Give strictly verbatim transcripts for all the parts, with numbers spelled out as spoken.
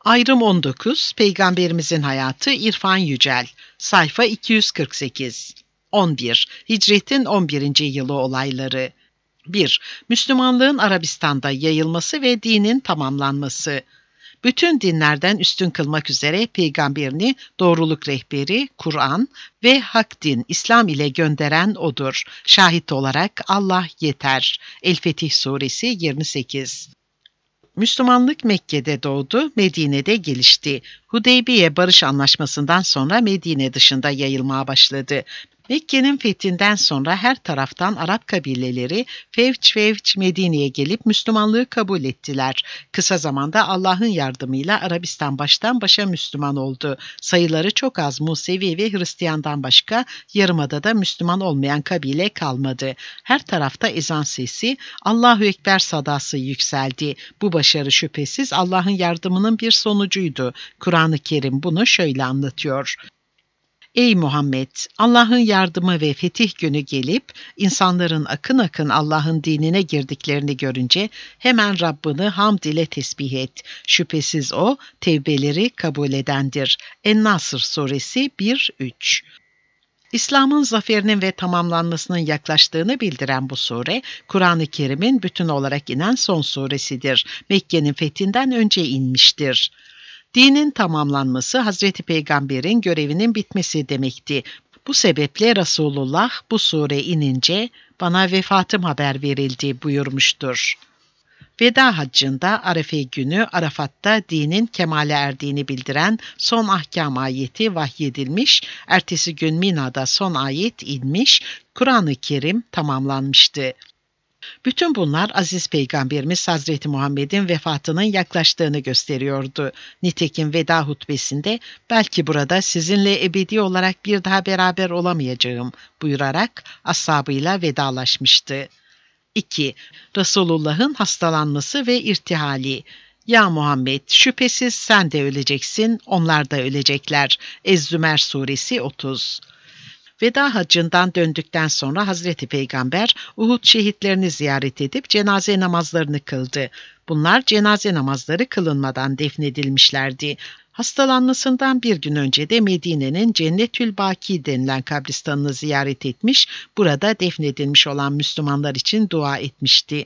Ayrım on dokuz, Peygamberimizin hayatı İrfan Yücel, sayfa iki yüz kırk sekiz. on bir. Hicretin on birinci yılı olayları. bir. Müslümanlığın Arabistan'da yayılması ve dinin tamamlanması. Bütün dinlerden üstün kılmak üzere peygamberini doğruluk rehberi, Kur'an ve hak din, İslam ile gönderen O'dur. Şahit olarak Allah yeter. El-Fetih Suresi yirmi sekiz. Müslümanlık Mekke'de doğdu, Medine'de gelişti. Hudeybiye Barış Anlaşması'ndan sonra Medine dışında yayılmaya başladı. Mekke'nin fethinden sonra her taraftan Arap kabileleri fevç fevç Medine'ye gelip Müslümanlığı kabul ettiler. Kısa zamanda Allah'ın yardımıyla Arabistan baştan başa Müslüman oldu. Sayıları çok az Musevi ve Hristiyandan başka Yarımada'da Müslüman olmayan kabile kalmadı. Her tarafta ezan sesi, Allahu Ekber sadası yükseldi. Bu başarı şüphesiz Allah'ın yardımının bir sonucuydu. Kur'an-ı Kerim bunu şöyle anlatıyor. Ey Muhammed! Allah'ın yardımı ve fetih günü gelip, insanların akın akın Allah'ın dinine girdiklerini görünce, hemen Rabbini hamd ile tesbih et. Şüphesiz O, tevbeleri kabul edendir. En-Nasr Suresi bir üç. İslam'ın zaferinin ve tamamlanmasının yaklaştığını bildiren bu sure, Kur'an-ı Kerim'in bütün olarak inen son suresidir. Mekke'nin fethinden önce inmiştir. Dinin tamamlanması Hazreti Peygamber'in görevinin bitmesi demekti. Bu sebeple Resulullah bu sure inince bana vefatım haber verildi buyurmuştur. Veda haccında Arefe günü Arafat'ta dinin kemale erdiğini bildiren son ahkam ayeti vahyedilmiş, ertesi gün Mina'da son ayet inmiş, Kur'an-ı Kerim tamamlanmıştı. Bütün bunlar aziz Peygamberimiz Hazreti Muhammed'in vefatının yaklaştığını gösteriyordu. Nitekim veda hutbesinde belki burada sizinle ebedi olarak bir daha beraber olamayacağım buyurarak ashabıyla vedalaşmıştı. iki. Resulullah'ın hastalanması ve irtihali. Ya Muhammed, şüphesiz sen de öleceksin, onlar da ölecekler. Ez-Zümer Suresi otuz. Veda haccından döndükten sonra Hazreti Peygamber Uhud şehitlerini ziyaret edip cenaze namazlarını kıldı. Bunlar cenaze namazları kılınmadan defnedilmişlerdi. Hastalanmasından bir gün önce de Medine'nin Cennetül Baki denilen kabristanını ziyaret etmiş, burada defnedilmiş olan Müslümanlar için dua etmişti.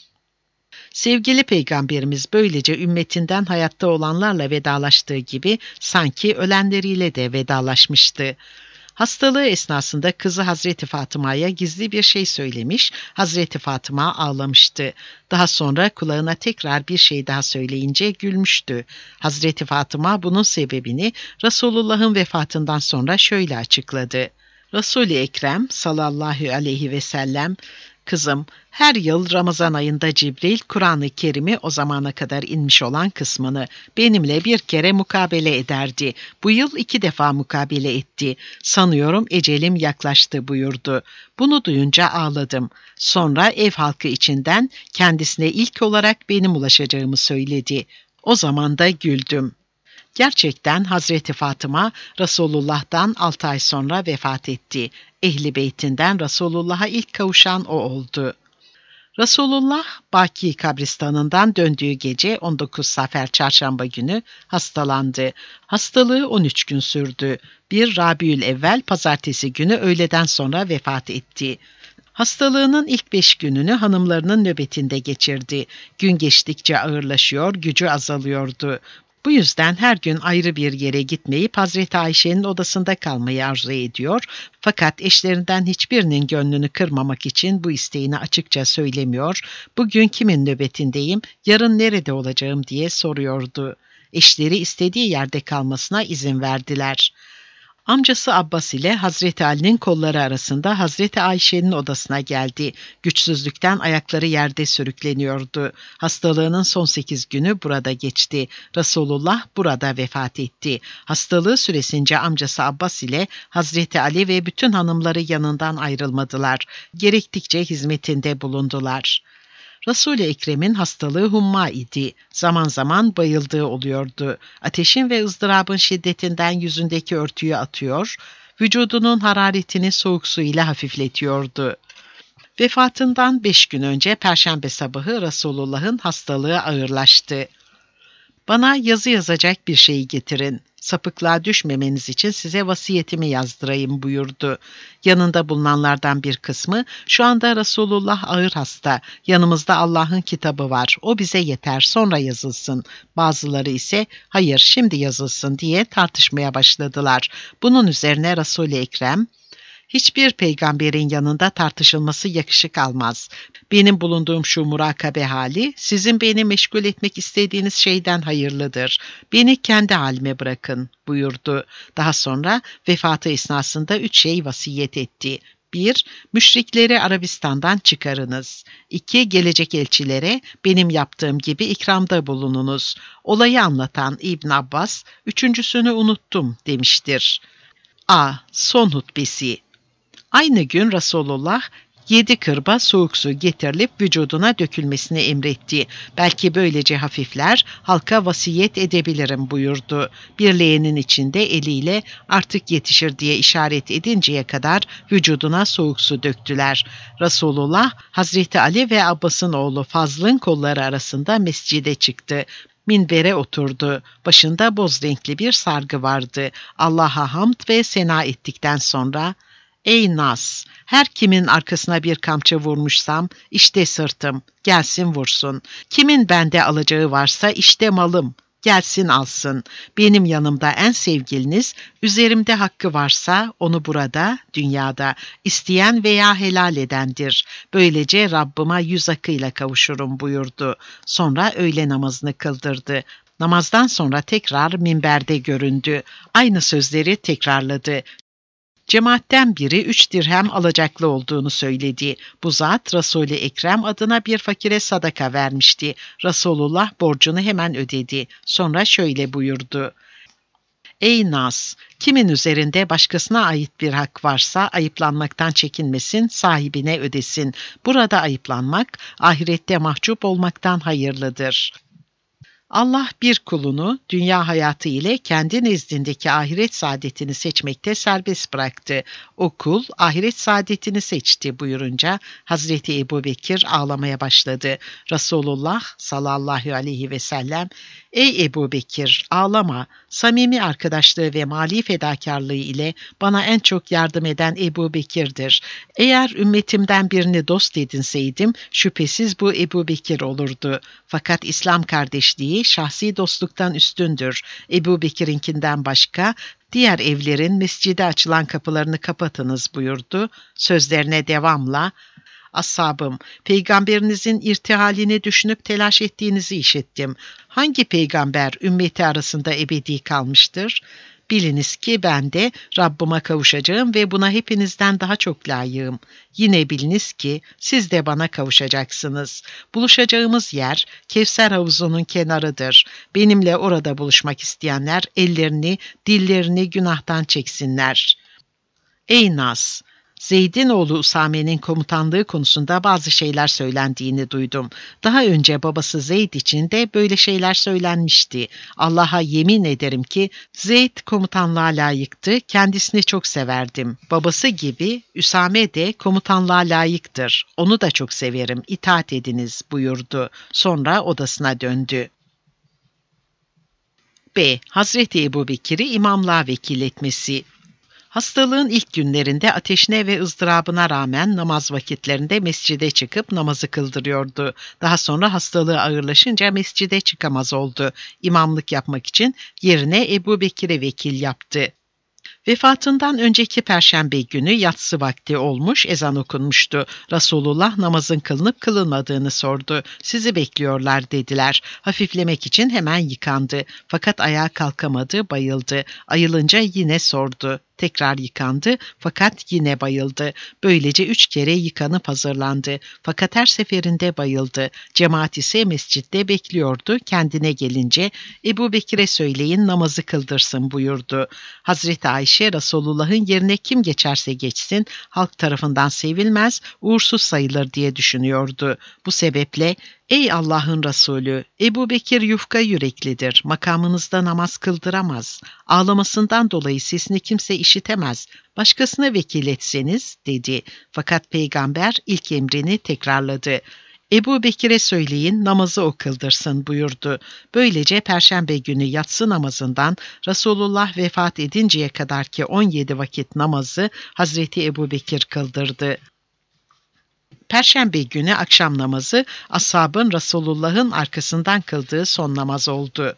Sevgili Peygamberimiz böylece ümmetinden hayatta olanlarla vedalaştığı gibi sanki ölenleriyle de vedalaşmıştı. Hastalığı esnasında kızı Hazreti Fatıma'ya gizli bir şey söylemiş, Hazreti Fatıma ağlamıştı. Daha sonra kulağına tekrar bir şey daha söyleyince gülmüştü. Hazreti Fatıma bunun sebebini Resulullah'ın vefatından sonra şöyle açıkladı. Resul-i Ekrem sallallahu aleyhi ve sellem, kızım, her yıl Ramazan ayında Cibril, Kur'an-ı Kerim'i o zamana kadar inmiş olan kısmını benimle bir kere mukabele ederdi. Bu yıl iki defa mukabele etti. Sanıyorum ecelim yaklaştı buyurdu. Bunu duyunca ağladım. Sonra ev halkı içinden kendisine ilk olarak benim ulaşacağımı söyledi. O zaman da güldüm. Gerçekten Hazreti Fatıma Resulullah'tan altı ay sonra vefat etti. Ehli beytinden Resulullah'a ilk kavuşan o oldu. Resulullah Baki kabristanından döndüğü gece on dokuz Safer Çarşamba günü hastalandı. Hastalığı on üç gün sürdü. bir Rabiülevvel Pazartesi günü öğleden sonra vefat etti. Hastalığının ilk beş gününü hanımlarının nöbetinde geçirdi. Gün geçtikçe ağırlaşıyor, gücü azalıyordu. Bu yüzden her gün ayrı bir yere gitmeyip Hazreti Ayşe'nin odasında kalmayı arzu ediyor, fakat eşlerinden hiçbirinin gönlünü kırmamak için bu isteğini açıkça söylemiyor, bugün kimin nöbetindeyim, yarın nerede olacağım diye soruyordu. Eşleri istediği yerde kalmasına izin verdiler. Amcası Abbas ile Hazreti Ali'nin kolları arasında Hazreti Ayşe'nin odasına geldi. Güçsüzlükten ayakları yerde sürükleniyordu. Hastalığının son sekiz günü burada geçti. Resulullah burada vefat etti. Hastalığı süresince amcası Abbas ile Hazreti Ali ve bütün hanımları yanından ayrılmadılar. Gerektikçe hizmetinde bulundular. Resul-i Ekrem'in hastalığı humma idi. Zaman zaman bayıldığı oluyordu. Ateşin ve ızdırabın şiddetinden yüzündeki örtüyü atıyor, vücudunun hararetini soğuk su ile hafifletiyordu. Vefatından beş gün önce Perşembe sabahı Resulullah'ın hastalığı ağırlaştı. Bana yazı yazacak bir şey getirin. Sapıklığa düşmemeniz için size vasiyetimi yazdırayım buyurdu. Yanında bulunanlardan bir kısmı, şu anda Resulullah ağır hasta, yanımızda Allah'ın kitabı var, o bize yeter, sonra yazılsın. Bazıları ise, hayır şimdi yazılsın diye tartışmaya başladılar. Bunun üzerine Resul-i Ekrem, hiçbir peygamberin yanında tartışılması yakışık almaz. Benim bulunduğum şu murakabe hali, sizin beni meşgul etmek istediğiniz şeyden hayırlıdır. Beni kendi halime bırakın buyurdu. Daha sonra vefatı esnasında üç şey vasiyet etti. bir. Müşrikleri Arabistan'dan çıkarınız. iki. Gelecek elçilere benim yaptığım gibi ikramda bulununuz. Olayı anlatan İbn Abbas, üçüncüsünü unuttum demiştir. A. Son hutbesi. Aynı gün Resulullah yedi kırba soğuk su getirilip vücuduna dökülmesini emretti. Belki böylece hafifler, halka vasiyet edebilirim buyurdu. Bir leğenin içinde eliyle artık yetişir diye işaret edinceye kadar vücuduna soğuk su döktüler. Resulullah, Hazreti Ali ve Abbas'ın oğlu Fazl'ın kolları arasında mescide çıktı. Minbere oturdu. Başında boz renkli bir sargı vardı. Allah'a hamd ve sena ettikten sonra, ''Ey Nas, her kimin arkasına bir kamçı vurmuşsam, işte sırtım, gelsin vursun. Kimin bende alacağı varsa, işte malım, gelsin alsın. Benim yanımda en sevgiliniz, üzerimde hakkı varsa, onu burada, dünyada, isteyen veya helal edendir. Böylece Rabbıma yüz akıyla kavuşurum.'' buyurdu. Sonra öğle namazını kıldırdı. Namazdan sonra tekrar minberde göründü. Aynı sözleri tekrarladı. Cemaatten biri üç dirhem alacaklı olduğunu söyledi. Bu zat Resul-i Ekrem adına bir fakire sadaka vermişti. Resulullah borcunu hemen ödedi. Sonra şöyle buyurdu. Ey Nas! Kimin üzerinde başkasına ait bir hak varsa ayıplanmaktan çekinmesin, sahibine ödesin. Burada ayıplanmak, ahirette mahcup olmaktan hayırlıdır. Allah bir kulunu dünya hayatı ile kendi nezdindeki ahiret saadetini seçmekte serbest bıraktı. O kul ahiret saadetini seçti buyurunca Hazreti Ebubekir ağlamaya başladı. Resulullah sallallahu aleyhi ve sellem, ''Ey Ebubekir, ağlama. Samimi arkadaşlığı ve mali fedakarlığı ile bana en çok yardım eden Ebubekir'dir. Eğer ümmetimden birini dost edinseydim şüphesiz bu Ebubekir olurdu. Fakat İslam kardeşliği şahsi dostluktan üstündür. Ebubekir'inkinden başka diğer evlerin mescide açılan kapılarını kapatınız.'' buyurdu. Sözlerine devamla, ''Ashabım, peygamberinizin irtihalini düşünüp telaş ettiğinizi işittim. Hangi peygamber ümmeti arasında ebedi kalmıştır? Biliniz ki ben de Rabbıma kavuşacağım ve buna hepinizden daha çok layığım. Yine biliniz ki siz de bana kavuşacaksınız. Buluşacağımız yer Kevser havuzunun kenarıdır. Benimle orada buluşmak isteyenler ellerini, dillerini günahtan çeksinler. Ey Nas! Zeyd'in oğlu Usame'nin komutanlığı konusunda bazı şeyler söylendiğini duydum. Daha önce babası Zeyd için de böyle şeyler söylenmişti. Allah'a yemin ederim ki Zeyd komutanlığa layıktı, kendisini çok severdim. Babası gibi Üsame de komutanlığa layıktır. Onu da çok severim, itaat ediniz buyurdu. Sonra odasına döndü. B. Hazreti Ebubekir'i imamlığa vekil etmesi. Hastalığın ilk günlerinde ateşine ve ızdırabına rağmen namaz vakitlerinde mescide çıkıp namazı kıldırıyordu. Daha sonra hastalığı ağırlaşınca mescide çıkamaz oldu. İmamlık yapmak için yerine Ebubekir'e vekil yaptı. Vefatından önceki perşembe günü yatsı vakti olmuş, ezan okunmuştu. Resulullah namazın kılınıp kılınmadığını sordu. Sizi bekliyorlar dediler. Hafiflemek için hemen yıkandı. Fakat ayağa kalkamadı, bayıldı. Ayılınca yine sordu. Tekrar yıkandı fakat yine bayıldı. Böylece üç kere yıkanıp hazırlandı. Fakat her seferinde bayıldı. Cemaat ise mescitte bekliyordu. Kendine gelince Ebubekir'e söyleyin namazı kıldırsın buyurdu. Hazreti Ayşe Resulullah'ın yerine kim geçerse geçsin halk tarafından sevilmez, uğursuz sayılır diye düşünüyordu. Bu sebeple ''Ey Allah'ın Resulü, Ebubekir yufka yüreklidir, makamınızda namaz kıldıramaz. Ağlamasından dolayı sesini kimse işitemez. Başkasına vekil etseniz.'' dedi. Fakat peygamber ilk emrini tekrarladı. Ebu Bekir'e söyleyin namazı o kıldırsın buyurdu. Böylece Perşembe günü yatsı namazından Resulullah vefat edinceye kadarki on yedi vakit namazı Hazreti Ebu Bekir kıldırdı. Perşembe günü akşam namazı ashabın Resulullah'ın arkasından kıldığı son namaz oldu.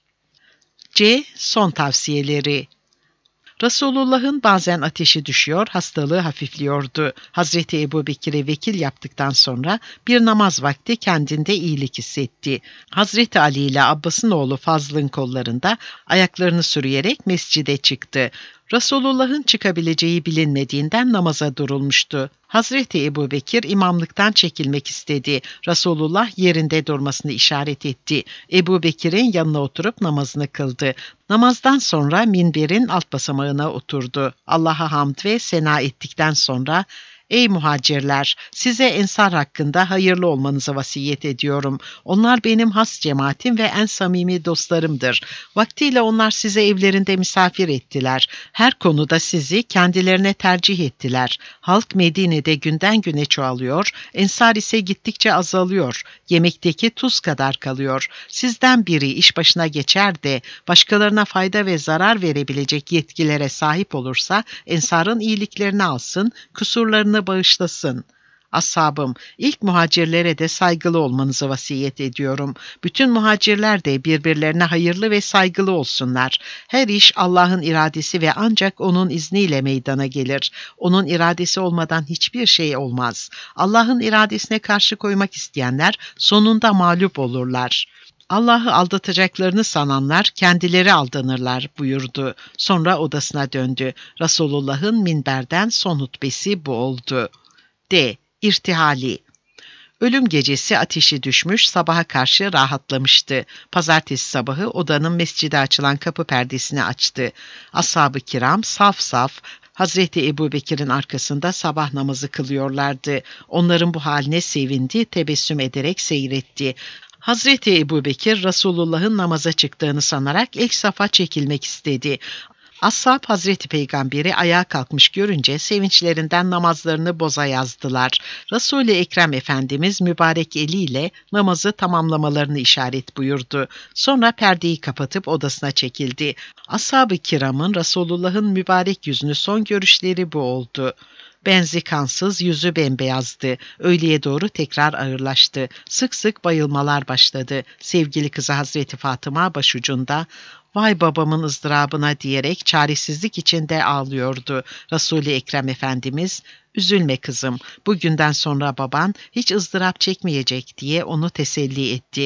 C. Son tavsiyeleri. Resulullah'ın bazen ateşi düşüyor, hastalığı hafifliyordu. Hazreti Ebu Bekir'e vekil yaptıktan sonra bir namaz vakti kendinde iyilik hissetti. Hazreti Ali ile Abbas'ın oğlu Fazl'ın kollarında ayaklarını sürüyerek mescide çıktı. Resulullah'ın çıkabileceği bilinmediğinden namaza durulmuştu. Hazreti Ebu Bekir imamlıktan çekilmek istedi. Resulullah yerinde durmasını işaret etti. Ebu Bekir'in yanına oturup namazını kıldı. Namazdan sonra minberin alt basamağına oturdu. Allah'a hamd ve sena ettikten sonra "Ey muhacirler, size ensar hakkında hayırlı olmanızı vasiyet ediyorum. Onlar benim has cemaatim ve en samimi dostlarımdır. Vaktiyle onlar size evlerinde misafir ettiler. Her konuda sizi kendilerine tercih ettiler. Halk Medine'de günden güne çoğalıyor, ensar ise gittikçe azalıyor. Yemekteki tuz kadar kalıyor. Sizden biri iş başına geçer de başkalarına fayda ve zarar verebilecek yetkilere sahip olursa ensarın iyiliklerini alsın, kusurlarını bağışlasın. Ashabım, ilk muhacirlere de saygılı olmanızı vasiyet ediyorum. Bütün muhacirler de birbirlerine hayırlı ve saygılı olsunlar. Her iş Allah'ın iradesi ve ancak O'nun izniyle meydana gelir. O'nun iradesi olmadan hiçbir şey olmaz. Allah'ın iradesine karşı koymak isteyenler sonunda mağlup olurlar. Allah'ı aldatacaklarını sananlar kendileri aldanırlar buyurdu. Sonra odasına döndü. Resulullah'ın minberden son hutbesi bu oldu. D. İrtihali. Ölüm gecesi ateşi düşmüş, sabaha karşı rahatlamıştı. Pazartesi sabahı odanın mescide açılan kapı perdesini açtı. Ashab-ı kiram saf saf Hazreti Ebu Bekir'in arkasında sabah namazı kılıyorlardı. Onların bu haline sevindi, tebessüm ederek seyretti. Hazreti Ebu Bekir, Resulullah'ın namaza çıktığını sanarak ilk safa çekilmek istedi. Ashab Hazreti Peygamber'i ayağa kalkmış görünce sevinçlerinden namazlarını boza yazdılar. Resul-i Ekrem Efendimiz mübarek eliyle namazı tamamlamalarını işaret buyurdu. Sonra perdeyi kapatıp odasına çekildi. Ashab-ı kiramın Resulullah'ın mübarek yüzünü son görüşleri bu oldu. Benzi kansız, yüzü bembeyazdı. Öğleye doğru tekrar ağırlaştı. Sık sık bayılmalar başladı. Sevgili kızı Hazreti Fatıma başucunda, "Vay babamın ızdırabına" diyerek çaresizlik içinde ağlıyordu. Resul-i Ekrem Efendimiz, "Üzülme kızım, bugünden sonra baban hiç ızdırap çekmeyecek" diye onu teselli etti.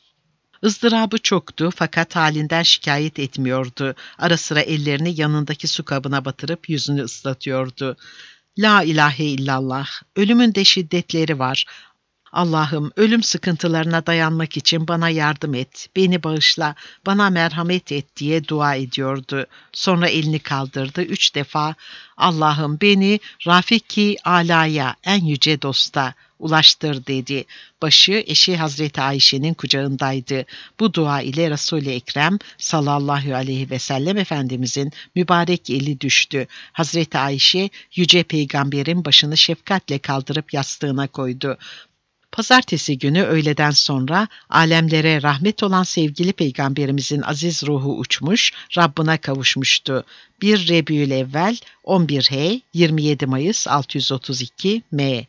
Izdırabı çoktu fakat halinden şikayet etmiyordu. Ara sıra ellerini yanındaki su kabına batırıp yüzünü ıslatıyordu. La ilahe illallah, ölümün de şiddetleri var. Allah'ım, ölüm sıkıntılarına dayanmak için bana yardım et, beni bağışla, bana merhamet et diye dua ediyordu. Sonra elini kaldırdı üç defa, Allah'ım beni Rafiki Ala'ya, en yüce dosta ulaştır dedi. Başı eşi Hazreti Ayşe'nin kucağındaydı. Bu dua ile Resul-i Ekrem sallallahu aleyhi ve sellem Efendimizin mübarek eli düştü. Hazreti Ayşe, yüce peygamberin başını şefkatle kaldırıp yastığına koydu. Pazartesi günü öğleden sonra alemlere rahmet olan sevgili peygamberimizin aziz ruhu uçmuş, Rabbına kavuşmuştu. bir Rebiülevvel on bir H yirmi yedi Mayıs altı yüz otuz iki M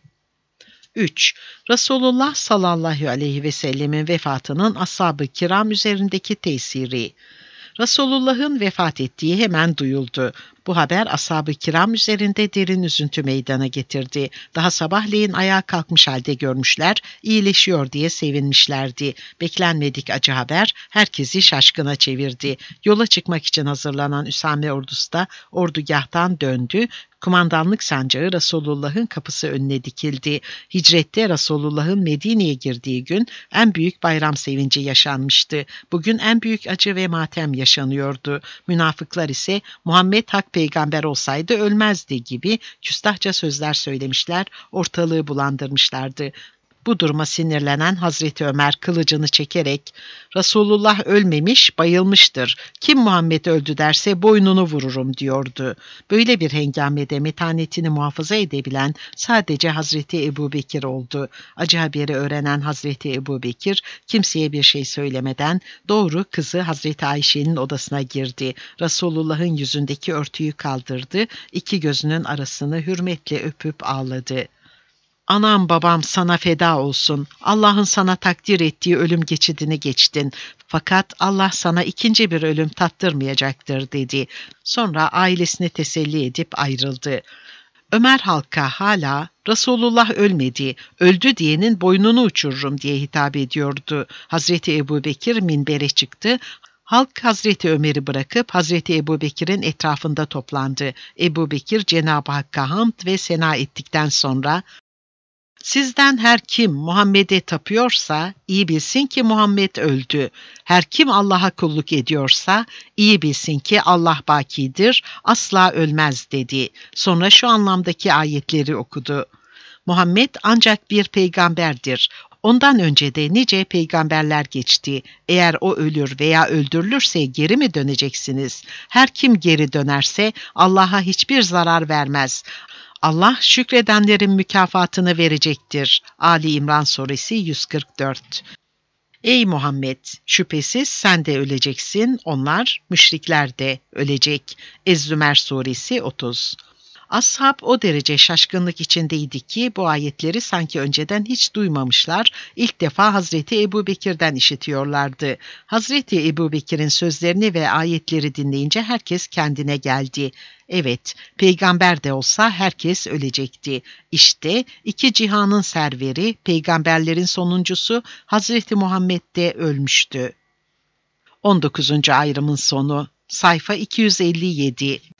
üç. Resulullah sallallahu aleyhi ve sellemin vefatının ashab-ı kiram üzerindeki tesiri. Resulullah'ın vefat ettiği hemen duyuldu. Bu haber ashab-ı kiram üzerinde derin üzüntü meydana getirdi. Daha sabahleyin ayağa kalkmış halde görmüşler, iyileşiyor diye sevinmişlerdi. Beklenmedik acı haber herkesi şaşkına çevirdi. Yola çıkmak için hazırlanan Üsame ordusu da ordugahtan döndü. Kumandanlık sancağı Resulullah'ın kapısı önüne dikildi. Hicrette Resulullah'ın Medine'ye girdiği gün en büyük bayram sevinci yaşanmıştı. Bugün en büyük acı ve matem yaşanıyordu. Münafıklar ise Muhammed hak peygamber olsaydı ölmezdi gibi küstahça sözler söylemişler, ortalığı bulandırmışlardı. Bu duruma sinirlenen Hazreti Ömer kılıcını çekerek "Resulullah ölmemiş, bayılmıştır. Kim Muhammed öldü derse boynunu vururum" diyordu. Böyle bir hengamede metanetini muhafaza edebilen sadece Hazreti Ebubekir oldu. Acı haberi öğrenen Hazreti Ebubekir kimseye bir şey söylemeden doğru kızı Hazreti Ayşe'nin odasına girdi. Resulullah'ın yüzündeki örtüyü kaldırdı, iki gözünün arasını hürmetle öpüp ağladı. "Anam babam sana feda olsun. Allah'ın sana takdir ettiği ölüm geçidini geçtin. Fakat Allah sana ikinci bir ölüm tattırmayacaktır" dedi. Sonra ailesini teselli edip ayrıldı. Ömer halka hala "Resulullah ölmedi, öldü diyenin boynunu uçururum" diye hitap ediyordu. Hazreti Ebubekir minbere çıktı. Halk Hazreti Ömer'i bırakıp Hazreti Ebubekir'in etrafında toplandı. Ebubekir Cenab-ı Hakk'a hamd ve sena ettikten sonra "Sizden her kim Muhammed'e tapıyorsa iyi bilsin ki Muhammed öldü. Her kim Allah'a kulluk ediyorsa iyi bilsin ki Allah bakidir, asla ölmez" dedi. Sonra şu anlamdaki ayetleri okudu. "Muhammed ancak bir peygamberdir. Ondan önce de nice peygamberler geçti. Eğer o ölür veya öldürülürse geri mi döneceksiniz? Her kim geri dönerse Allah'a hiçbir zarar vermez. Allah şükredenlerin mükafatını verecektir." Ali İmran Suresi yüz kırk dört. Ey Muhammed! Şüphesiz sen de öleceksin, onlar, müşrikler de ölecek. Ez-Zümer Suresi otuz. Ashab o derece şaşkınlık içindeydi ki bu ayetleri sanki önceden hiç duymamışlar, ilk defa Hazreti Ebubekir'den işitiyorlardı. Hazreti Ebubekir'in sözlerini ve ayetleri dinleyince herkes kendine geldi. Evet, peygamber de olsa herkes ölecekti. İşte iki cihanın serveri, peygamberlerin sonuncusu Hazreti Muhammed de ölmüştü. on dokuzuncu ayrımın sonu. Sayfa iki yüz elli yedi.